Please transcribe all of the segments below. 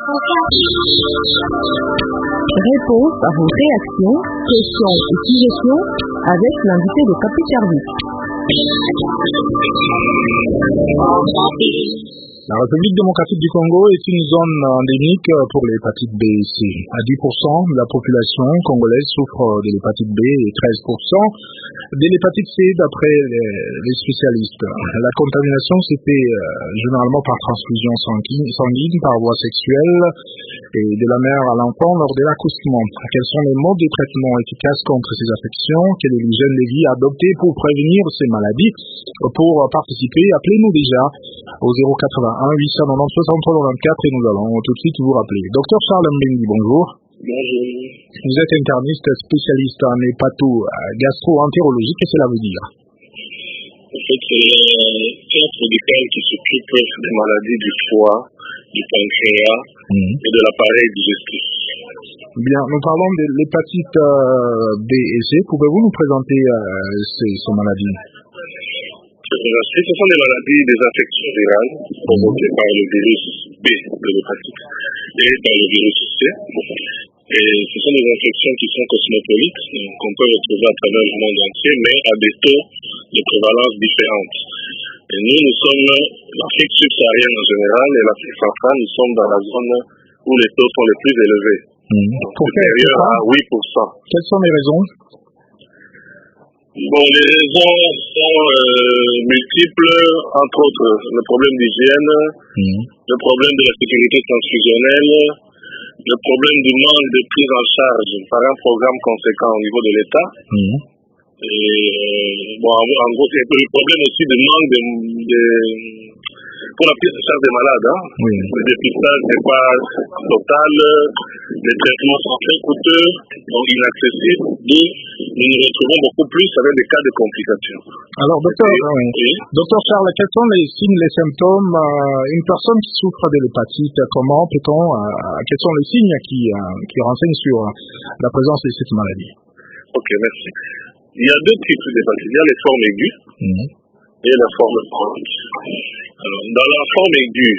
Réponse à vos réactions, questions et suggestions avec l'invité de Capi Service. La République démocratique du Congo est une zone endémique pour l'hépatite B et C. À 10% de la population congolaise souffre de l'hépatite B et 13% de l'hépatite C d'après les spécialistes. La contamination se fait généralement par transfusion sanguine, par voie sexuelle et de la mère à l'enfant lors de l'accouchement. Quels sont les modes de traitement efficaces contre ces affections? Quelle est l'hygiène de vie adoptée pour prévenir ces maladies? Pour participer, appelez-nous déjà au 081 890 63 94 et nous allons tout de suite vous rappeler. Docteur Charles Mbengi, bonjour. Bonjour. Vous êtes interniste spécialiste en hépato-gastro-entérologie. Qu'est-ce que cela veut dire? En fait, c'est le centre médical qui s'occupe des maladies du foie, du pancréas et de l'appareil digestif. Bien, nous parlons de l'hépatite B et C. Pouvez-vous nous présenter ces maladies? Ce sont des maladies, des infections virales provoquées par le virus B de l'hépatite et par le virus C. Et ce sont des infections qui sont cosmopolites, qu'on peut retrouver à travers le monde entier, mais à des taux de prévalence différents. Et nous sommes l'Afrique subsaharienne en général et l'Afrique centrale, nous sommes dans la zone où les taux sont les plus élevés. Supérieurs à 8%. Quelles sont les raisons? Bon, les raisons sont multiples, entre autres le problème d'hygiène, le problème de la sécurité transfusionnelle, le problème du manque de prise en charge par un programme conséquent au niveau de l'État. Et bon, en gros, c'est le problème aussi du manque pour la prise en charge des malades. Le dépistage n'est pas total, les traitements sont très coûteux, donc inaccessibles, d'où nous nous retrouvons beaucoup plus avec des cas de complications. Alors, docteur Charles, quels sont les signes, les symptômes? Une personne qui souffre de l'hépatite, comment peut-on, quels sont les signes qui renseignent sur la présence de cette maladie? Ok, merci. Il y a deux types d'hépatite. Il y a les formes aiguës et la forme chronique. Alors, dans la forme aiguë,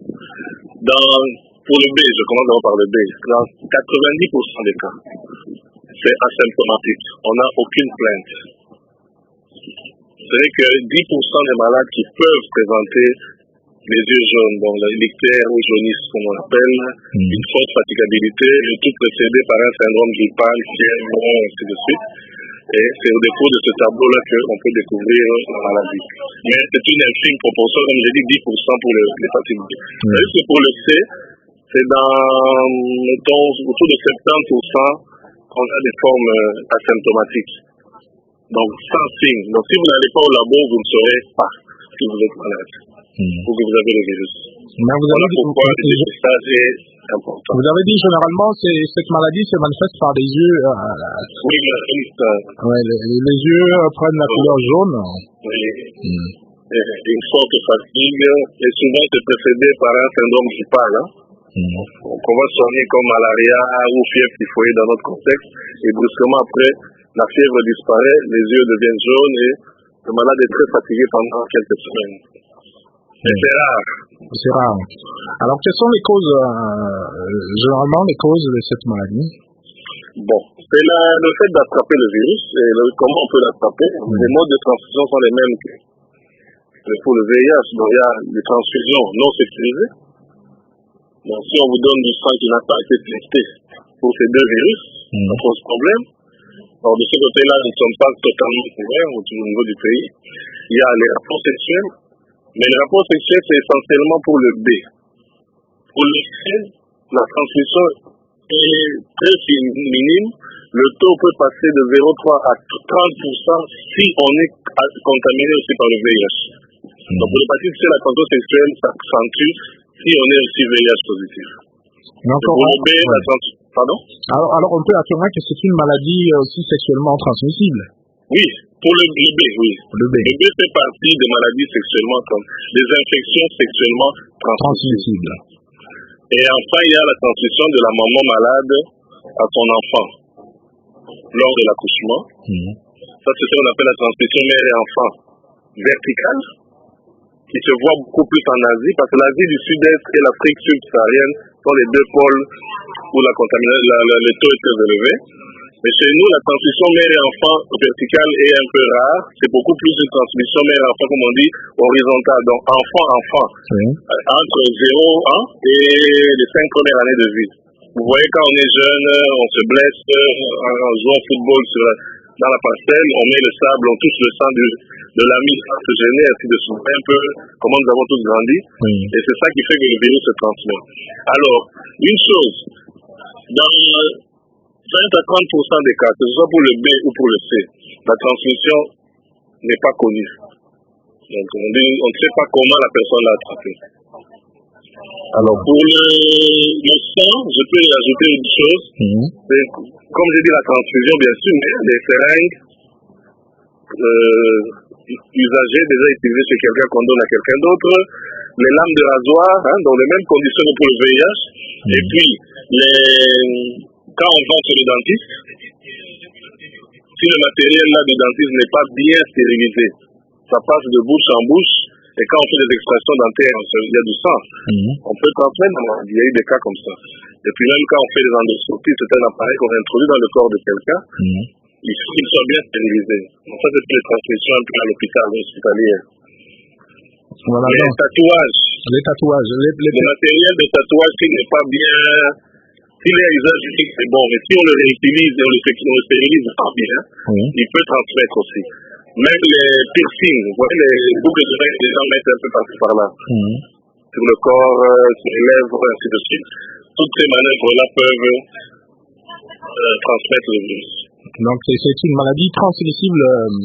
pour le B, je commence par le B, dans 90% des cas, c'est asymptomatique. On n'a aucune plainte. C'est vrai que 10% des malades qui peuvent présenter les yeux jaunes, donc l'ictère ou jaunisse, comme on l'appelle, une forte fatigabilité, le tout précédé par un syndrome grippal, fièvre, ainsi de suite. Et c'est au défaut de ce tableau-là qu'on peut découvrir la maladie. Mais c'est une infime proportion, comme j'ai dit, 10% pour l'hépatite B. C'est pour le C, c'est mettons, autour de 70% qu'on a des formes asymptomatiques. Donc, sans signe. Donc, si vous n'allez pas au labo, vous ne saurez pas si vous êtes malade ou que vous avez le virus. Mais voilà pourquoi le dépistage est important. Vous avez dit généralement cette maladie se manifeste par des yeux. Oui, les yeux prennent la couleur jaune. Oui. Une forte fatigue et souvent c'est précédé par un syndrome grippal. Qu'on va soigner comme malaria ou fièvre typhoïde dans notre contexte et brusquement après la fièvre disparaît, les yeux deviennent jaunes et le malade est très fatigué pendant quelques semaines. C'est rare. C'est rare. Alors, quelles sont les causes, généralement, les causes de cette maladie? Bon, c'est le fait d'attraper le virus et comment on peut l'attraper. Les modes de transfusion sont les mêmes que pour le VIH. Donc, il y a des transfusions non sécurisées. Donc, si on vous donne du sang qui n'a pas été testé pour ces deux virus, ça pose problème. Alors, de ce côté-là, nous ne sommes pas totalement couverts au niveau du pays. Il y a les rapports sexuels. Mais le rapport sexuel, c'est essentiellement pour le B. Pour le C, la transmission est très minime. Le taux peut passer de 0,3 à 30% si on est contaminé aussi par le VIH. Donc pour l'hépatite C, la contrôle sexuelle s'accentue si on est aussi VIH positif. Pour le B, la transmission... Pardon? Alors on peut affirmer que c'est une maladie aussi sexuellement transmissible. Oui, pour le B, oui. Le B fait partie des maladies sexuellement des infections sexuellement transmissibles. Et enfin, il y a la transmission de la maman malade à son enfant lors de l'accouchement. Ça, c'est ce qu'on appelle la transmission mère et enfant verticale, qui se voit beaucoup plus en Asie, parce que l'Asie du Sud-Est et l'Afrique subsaharienne sont les deux pôles où le taux est très élevé. Mais chez nous, la transmission mère et enfant verticale est un peu rare. C'est beaucoup plus une transmission mère et enfant, comme on dit, horizontale. Donc enfant, entre 0 ans et les 5 premières années de vie. Vous voyez, quand on est jeune, on se blesse en jouant au football dans la parcelle, on met le sable, on touche le sang de l'ami, se gêner, ainsi de suite. Un peu comment nous avons tous grandi. Et c'est ça qui fait que le virus se transmet. Alors, une chose, dans 20 à 30% des cas, que ce soit pour le B ou pour le C, la transmission n'est pas connue. Donc, on ne sait pas comment la personne l'a attrapé. Alors, pour le sang, je peux y ajouter une chose. Comme j'ai dit, la transfusion, bien sûr, mais les seringues usagées, déjà utilisées chez quelqu'un qu'on donne à quelqu'un d'autre, les lames de rasoir, dans les mêmes conditions que pour le VIH, et puis, quand on va chez le dentiste, si le matériel là du dentiste n'est pas bien stérilisé, ça passe de bouche en bouche, et quand on fait des extractions dentaires, il y a du sang. On peut transmettre, il y a eu des cas comme ça. Et puis même quand on fait des endoscopies, c'est un appareil qu'on introduit dans le corps de quelqu'un, il faut qu'il soit bien stérilisé. Donc ça, c'est pour les transmissions un peu à l'hôpital hospitalier. Voilà, les tatouages. Le matériel de tatouage, s'il n'est pas bien... S'il est à usage unique, c'est bon, mais si on le réutilise et on le stérilise pas bien, il peut transmettre aussi. Même les piercings, vous voyez les boucles d'oreilles que les gens mettent un peu partout par là. Sur le corps, sur les lèvres, ainsi de suite. Toutes ces manœuvres-là peuvent transmettre le virus. Donc c'est une maladie transmissible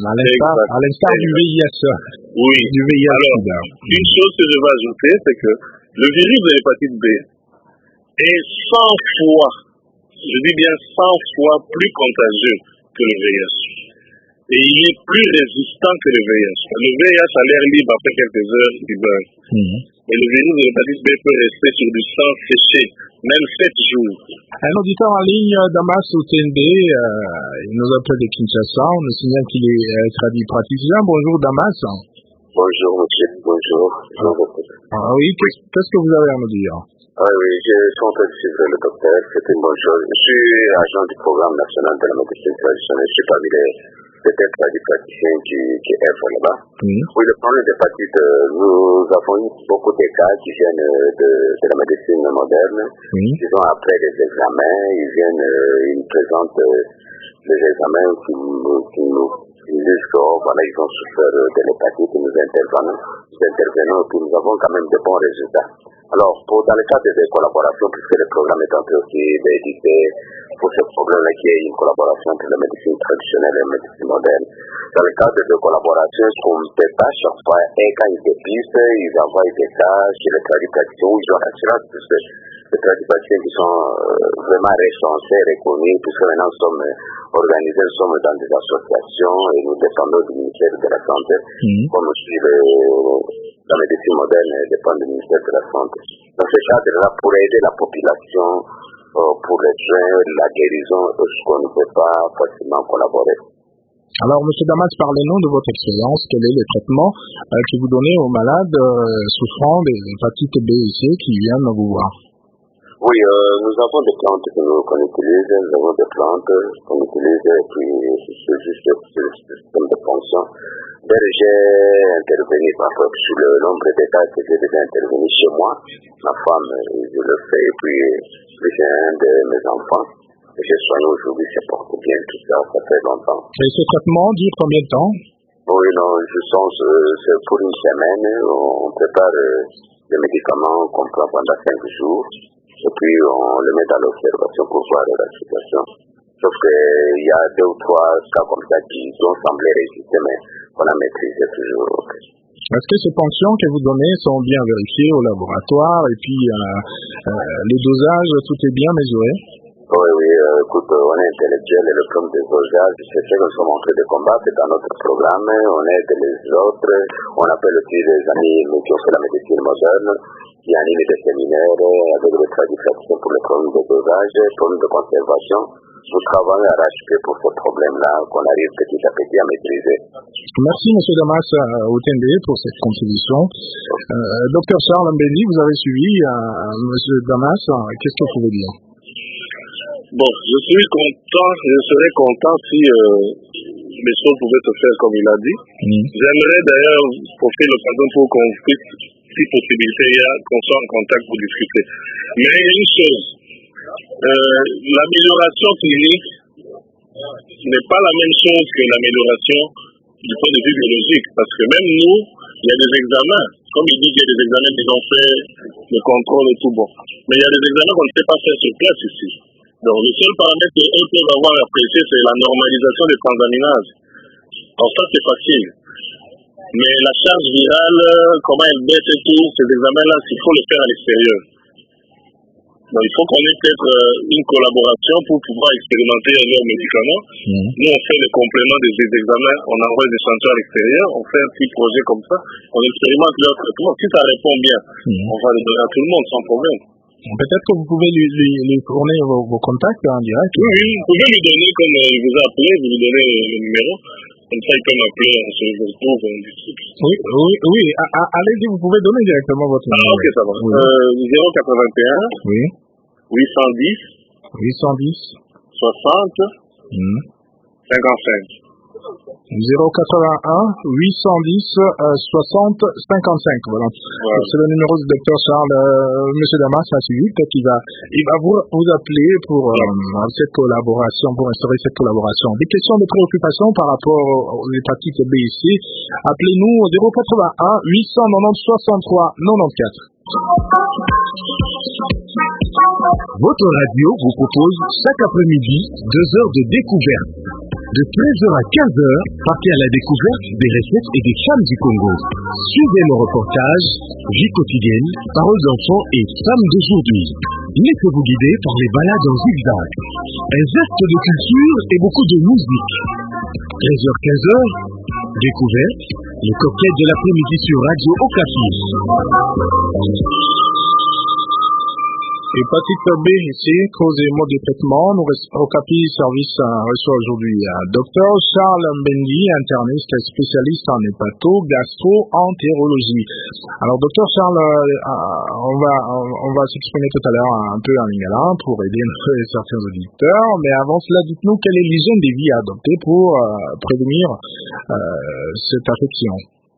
à l'instar du VIH. Oui. Du VIH. Alors, une chose que je vais ajouter, c'est que le virus de l'hépatite B est 100 fois, je dis bien 100 fois plus contagieux que le VIH. Et il est plus résistant que le VIH. Le VIH à l'air libre, après quelques heures, il meurt. Et le virus de l'hépatite B peut rester sur du sang séché, même 7 jours. Un auditeur en ligne, Damas au TND, il nous appelle de Kinshasa. On nous signale qu'il est traduit praticien. Bonjour Damas. Bonjour monsieur, bonjour. Oui, qu'est-ce que vous avez à me dire? Oui, je suis en train de suivre le docteur, c'est une bonne chose. Je suis agent du programme national de la médecine traditionnelle. Je suis parmi les peut-être des praticiens qui œuvrent là-bas. Oui, le problème de l'hépatite, nous avons eu beaucoup de cas qui viennent de la médecine moderne. Disons, après les examens, ils présentent les examens qui nous disent que, voilà, ils ont souffert de l'hépatite, nous intervenons, puis nous avons quand même de bons résultats. Alors, dans le cadre des collaborations, puisque le programme est en train aussi d'éditer pour ce problème-là, qui est une collaboration entre la médecine traditionnelle et la médecine moderne. Dans le cadre de collaboration, ce qu'on ne fait pas chaque fois, et quand ils dépistent, ils envoient des cas chez les tradipraticiens, où ils ont l'assurance, puisque les tradipraticiens qui sont vraiment référencés, reconnus, puisque maintenant nous sommes organisés, nous sommes dans des associations et nous dépendons du ministère de la Santé, comme aussi la médecine moderne dépend du ministère de la Santé. Dans ce cadre-là, pour aider la population, pour les soins, la guérison, ce qu'on ne peut pas facilement collaborer. Alors, M. Damas, parlez-nous de votre expérience. Quel est le traitement que vous donnez aux malades souffrant des hépatites B et C qui viennent vous voir? Oui, nous avons des plantes qu'on utilise, nous avons des plantes qu'on utilise, et puis c'est juste le système de fonction. D'ailleurs, j'ai intervenu parfois sur le nombre de cas que j'ai déjà intervenu chez moi. Ma femme, je le fais, et puis j'ai un de mes enfants. Je soigne aujourd'hui, ça porte bien, tout ça, ça fait longtemps. Et ce traitement dure combien de temps? Oui, non, je sens c'est pour une semaine. On prépare les médicaments qu'on prend pendant 5 jours. Et puis on le met dans l'observation pour voir la situation. Sauf qu'il y a 2 ou 3 cas comme ça qui ont semblé résister, mais on a maîtrisé toujours. Est-ce que ces ponctions que vous donnez sont bien vérifiées au laboratoire et puis les dosages, tout est bien mesuré? Oui, écoute, on est intellectuel et le problème des dosages, c'est ce que nous sommes en train de combattre dans notre programme. On aide les autres, on appelle aussi les amis qui ont fait la médecine moderne, qui animent des séminaires avec les traditions pour les problèmes de dosage, problèmes de conservation. nous travaillons à l'arrache-pied pour ce problème-là, qu'on arrive petit à petit à maîtriser. Merci M. Damas Otende pour cette contribution. Dr Charles Mbendi, vous avez suivi M. Damas, qu'est-ce que vous pouvez dire? Bon, je serais content si les choses pouvaient se faire comme il a dit. J'aimerais d'ailleurs profiter de l'occasion pour qu'on puisse, si possibilité, qu'on soit en contact pour discuter. Mais il y a une chose, l'amélioration clinique n'est pas la même chose que l'amélioration du point de vue biologique, parce que même nous, il y a des examens, comme il dit qu'il y a des examens qui ont fait le contrôle et tout bon. Mais il y a des examens qu'on ne sait pas faire sur place ici. Donc le seul paramètre qu'eux peuvent avoir apprécié, c'est la normalisation des transaminases. Donc ça c'est facile. Mais la charge virale, comment elle baisse et tout, ces examens-là, il faut les faire à l'extérieur. Donc il faut qu'on ait peut-être une collaboration pour pouvoir expérimenter leurs médicaments. Nous on fait le complément des examens, on envoie des échantillons à l'extérieur, on fait un petit projet comme ça, on expérimente leur traitement. Si ça répond bien, on va le donner à tout le monde sans problème. Peut-être que vous pouvez lui fournir vos contacts en direct. Oui, vous pouvez lui donner, comme il vous a appelé, vous lui donnez le numéro. Comme ça, il peut m'appeler, on se retrouve, on discute. Oui. Allez-y, vous pouvez donner directement votre numéro. Ah, ok, ça va. Oui. 081. Oui. 810. 60. 55. 081 810 60 55. Voilà. C'est le numéro du Dr Charles. Monsieur Damas a suivi. Peut-être qu'il va vous appeler pour cette collaboration, pour instaurer cette collaboration. Des questions de préoccupation par rapport aux hépatites B et C. Appelez-nous au 081 890 63 94. Votre radio vous propose chaque après-midi 2 heures de découverte. De 13h à 15h, partez à la découverte des recettes et des femmes du Congo. Suivez nos reportages, vie quotidienne, paroles d'enfants et femmes d'aujourd'hui. Laissez-vous guider par les balades en zigzag. Un zeste de culture et beaucoup de musique. 13h-15h, découverte, les coquettes de l'après-midi sur Radio Okapi. Hépatite B et C, cause et mode de traitement. Okapi Service reçoit aujourd'hui Dr Charles Mbendi, interniste spécialiste en hépato-gastro-entérologie. Alors Dr Charles, on va s'exprimer tout à l'heure un peu en lingala pour aider certains auditeurs, mais avant cela, dites-nous quelle est l'hygiène des vies à adopter pour prévenir cette affection.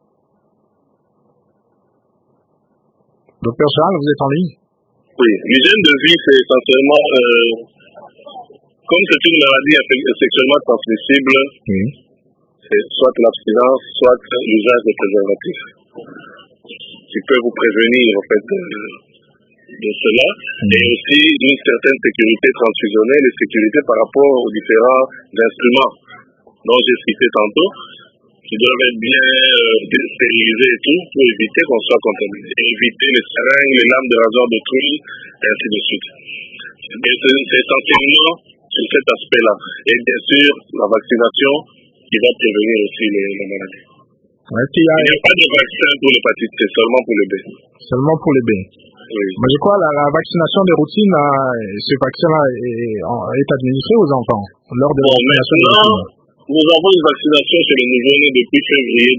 Dr Charles, vous êtes en ligne? Oui, l'hygiène de vie, c'est essentiellement, comme c'est une maladie sexuellement transmissible, c'est soit l'abstinence, soit l'usage de préservatifs, qui peut vous prévenir en fait de cela, et aussi une certaine sécurité transfusionnelle et sécurité par rapport aux différents instruments dont j'ai cité tantôt, qui doivent être bien stérilisés et tout, pour éviter qu'on soit contaminé. Et éviter les seringues, les lames de rasoir de truie, et ainsi de suite. Et c'est essentiellement sur cet aspect-là. Et bien sûr, la vaccination qui va prévenir aussi les maladies. Il n'y a pas de vaccin pour l'hépatite C, seulement pour le B. Seulement pour le B. Oui. Mais je crois que la vaccination de routine, ce vaccin-là est administré aux enfants lors de la vaccination de routine. Nous avons une vaccination chez les nouveau-nés depuis février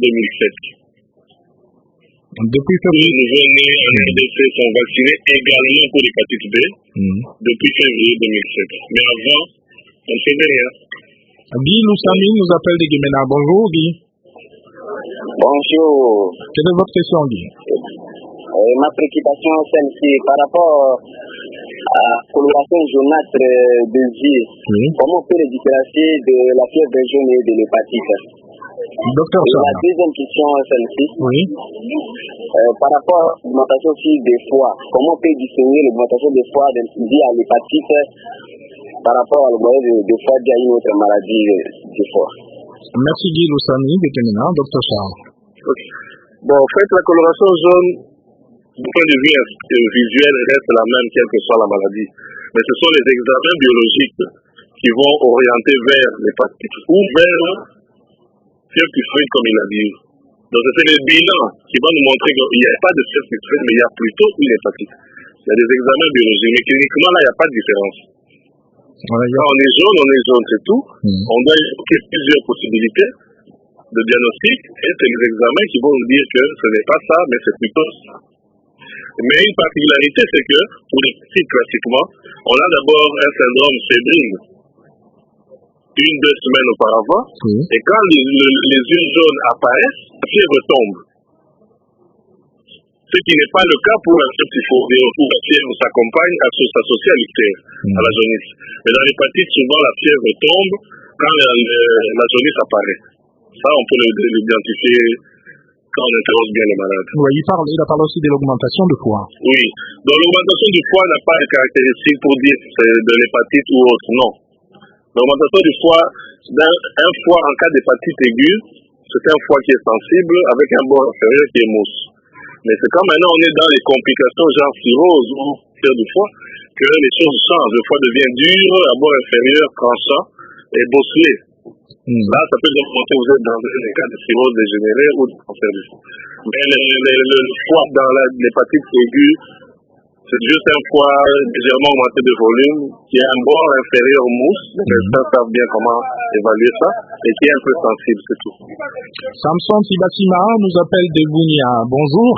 2007. Depuis février. Les nouveau-nés en RDC sont vaccinés également pour l'hépatite B depuis février 2007. Mais avant, on ne faisait rien. Guy Loussami nous appelle de Guémena. Bonjour Guy. Bonjour. Quelle est votre question Guy? Ma préoccupation est celle-ci par rapport à la coloration jaunâtre de vie. Comment on peut les différencier de la fièvre jaune et de l'hépatite? Docteur Charles. La deuxième question est celle-ci. Oui. Par rapport à l'augmentation aussi des foies, comment on peut distinguer l'augmentation des foies liée à l'hépatite par rapport à l'augmentation des foies liée à une autre maladie du foie? Merci Guy Loussami, déterminant. Docteur Charles. Okay. Bon, en fait, la coloration jaune, du point de vue visuel, reste la même, quelle que soit la maladie. Mais ce sont les examens biologiques qui vont orienter vers l'hépatite ou vers fièvre typhoïde, comme il a dit. Donc, c'est les bilans qui vont nous montrer qu'il n'y a pas de fièvre typhoïde, mais il y a plutôt une hépatite. Il y a des examens biologiques, mais cliniquement, là, il n'y a pas de différence. Quand on est jaune, c'est tout. On doit évoquer plusieurs possibilités de diagnostic et c'est les examens qui vont nous dire que ce n'est pas ça, mais c'est plutôt ça. Mais une particularité, c'est que pour les petits, classiquement, on a d'abord un syndrome fébrile 1-2 semaines auparavant, et quand les yeux jaunes apparaissent, la fièvre tombe. Ce qui n'est pas le cas pour la fièvre où la fièvre s'accompagne, s'associe à l'ictère, à la jaunisse. Mais dans l'hépatite, souvent la fièvre tombe quand la jaunisse apparaît. Ça, on peut l'identifier quand on interroge bien les malades. Oui, il a parlé aussi de l'augmentation du foie. Oui, donc l'augmentation du foie n'a pas de caractéristique pour dire que c'est de l'hépatite ou autre, non. L'augmentation du foie, un foie en cas d'hépatite aiguë, c'est un foie qui est sensible avec un bord inférieur qui est mousse. Mais c'est quand maintenant on est dans les complications genre cirrhose ou cancer du foie que les choses changent. Le foie devient dur, à bord inférieur, tranchant et bosselé. Là, ça peut remonter, vous êtes dans des cas de cirrhose dégénérée ou de cancer du foie. Mais le foie dans l'hépatite aiguë, c'est juste un foie légèrement augmenté de volume qui a un bord inférieur mousse. Les médecins savent bien comment évaluer ça et qui est un peu sensible, c'est tout. Samson Tibassima nous appelle de Bunia. Bonjour.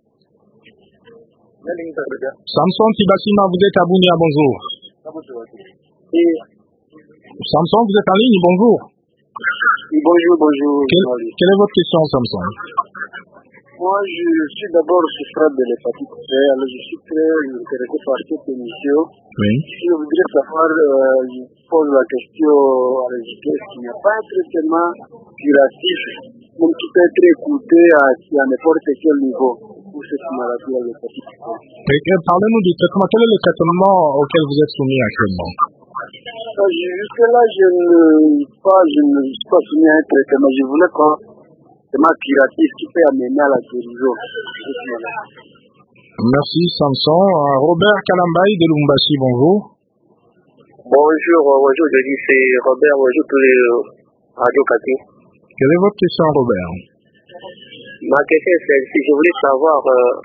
Samson Tibassima, vous êtes à Bunia, bonjour. Samson, vous êtes en ligne, bonjour. Bonjour. Quelle est votre question, Samson? Moi, je suis d'abord souffrant de l'hépatite C, alors je suis très intéressé par cette émission. Oui. Je voudrais savoir, je pose la question à l'invité, est-ce qu'il n'y a pas un traitement curatif, même qui peut être écouté à n'importe quel niveau pour cette maladie à l'hépatite C? Parlez-nous du traitement. Quel est le traitement auquel vous êtes soumis actuellement? Jusque-là, je ne suis pas soumis à un traitement. Je voulais pas curatif qui peut amener à la guérison. Merci Samson. Robert Kalambay de Lumbashi, bonjour. Bonjour, je dis c'est Robert, bonjour tous les Radio Kati. Quelle est votre question, Robert? Ma question c'est si je voulais savoir,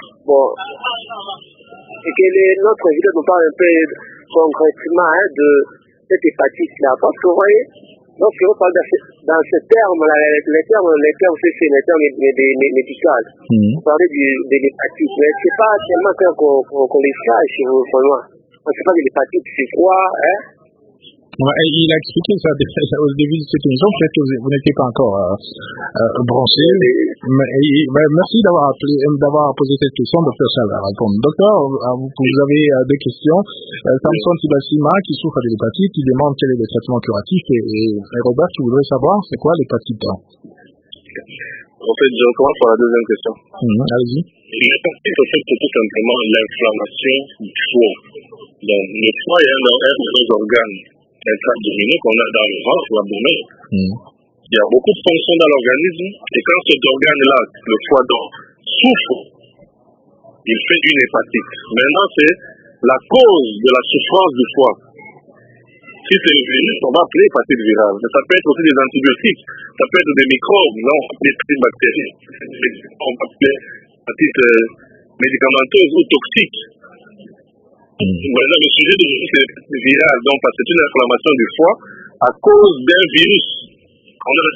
quel est notre idée de parler un peu concrètement de cette hépatite-là, parce que vous voyez, lorsqu'on parle dans ce terme-là, les termes c'est les termes médicaux. Vous parlez de l'hépatite, mais c'est pas tellement qu'on les sache pour moi. On ne sait pas de l'hépatite, c'est quoi, hein? Ouais, il a expliqué ça au début de cette émission, peut-être que vous n'étiez pas encore branché. Merci d'avoir posé cette question, docteur Charles va répondre. Docteur, vous avez deux questions. Samson Tibassima qui souffre de l'hépatite, qui demande quel est le traitement curatif et Robert qui voudrait savoir c'est quoi l'hépatite A. En fait, je commence par la deuxième question. Allez-y. L'hépatite, en fait, c'est tout simplement l'inflammation du foie. Donc, le foie est un des organes intra-abdominaux qu'on a dans le ventre ou l'abdomen. Il y a beaucoup de fonctions dans l'organisme et quand cet organe-là, le foie donc, souffre, il fait une hépatite. Maintenant, c'est la cause de la souffrance du foie. Si c'est le virus, on va appeler hépatite virale. Mais ça peut être aussi des antibiotiques, ça peut être des microbes, là on va appeler hépatite bactérienne. On va appeler hépatite médicamenteuse ou toxique. Maintenant, le sujet de c'est viral, donc parce que c'est une inflammation du foie à cause d'un virus. On a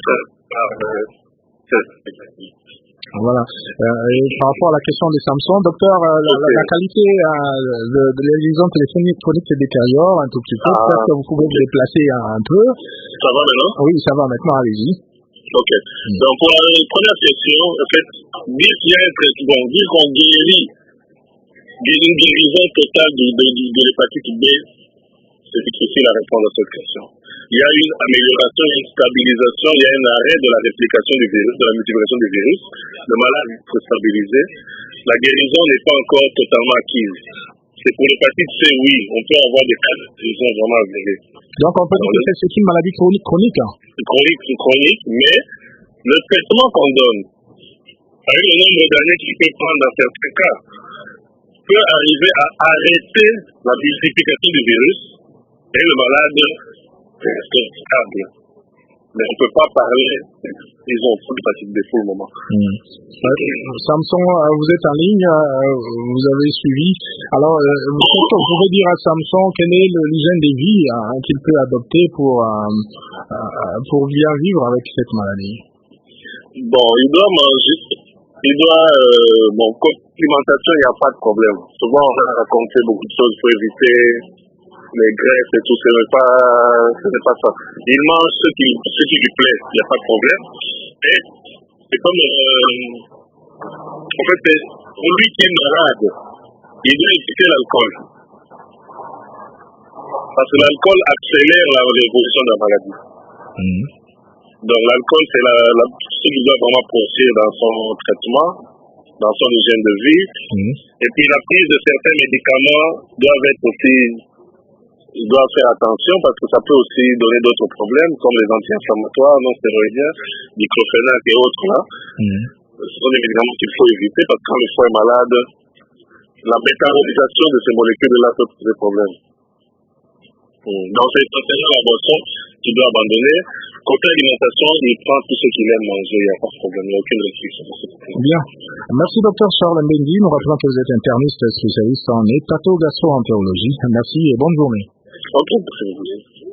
Voilà. Par rapport à la question de Samson, docteur, la qualité de la liaison téléphonique chronique se détériore un tout petit peu. Peut-être que vous pouvez vous déplacer un peu. Ça va maintenant? Oui, ça va maintenant, allez-y. Ok. Donc, pour la première question, en fait, dire qu'il y a un traitement, dire qu'on guérit une guérison totale de l'hépatite B, c'est difficile à répondre à cette question. Il y a une amélioration, une stabilisation, il y a un arrêt de la réplication du virus, de la multiplication du virus. Le malade peut se stabiliser. La guérison n'est pas encore totalement acquise. C'est pour l'hépatite C, oui, on peut avoir des cas de guérison vraiment avérés. Donc on peut dire que c'est une maladie chronique. Chronique, mais le traitement qu'on donne, avec le nombre d'années qu'il peut prendre dans certains cas, peut arriver à arrêter la multiplication du virus et le malade reste stable. Mais on ne peut pas parler, ils ont trop d'hépatite B pour le moment. Samson, vous êtes en ligne, vous avez suivi. Alors, vous pouvez dire à Samson quelle est l'hygiène de vie qu'il peut adopter pour bien vivre avec cette maladie? Bon, il doit manger, côté alimentation, il n'y a pas de problème. Souvent, on va raconter beaucoup de choses pour éviter les graisses et tout, ce n'est pas ça. Il mange ce qui lui plaît, il n'y a pas de problème. Et c'est comme, en fait, pour lui qui est malade, il doit éviter l'alcool. Parce que l'alcool accélère l'évolution de la maladie. Donc l'alcool, c'est ce qu'il doit vraiment poursuivre dans son traitement, dans son hygiène de vie. Et puis la prise de certains médicaments il doit faire attention parce que ça peut aussi donner d'autres problèmes comme les anti-inflammatoires, non stéroïdiens, diclofenac et autres là. Ce sont des médicaments qu'il faut éviter parce que quand le foie est malade, la métabolisation de ces molécules-là peut poser problème. Donc c'est essentiellement la boisson qu'il doit abandonner. Côté alimentation, il prend tout ce qu'il aime manger, il n'y a pas de problème, il n'y a aucune restriction. Bien. Merci Dr Charles Mbengi. Nous rappelons que vous êtes interniste spécialiste en hépatogastro-entérologie. Merci et bonne journée. Ok, merci.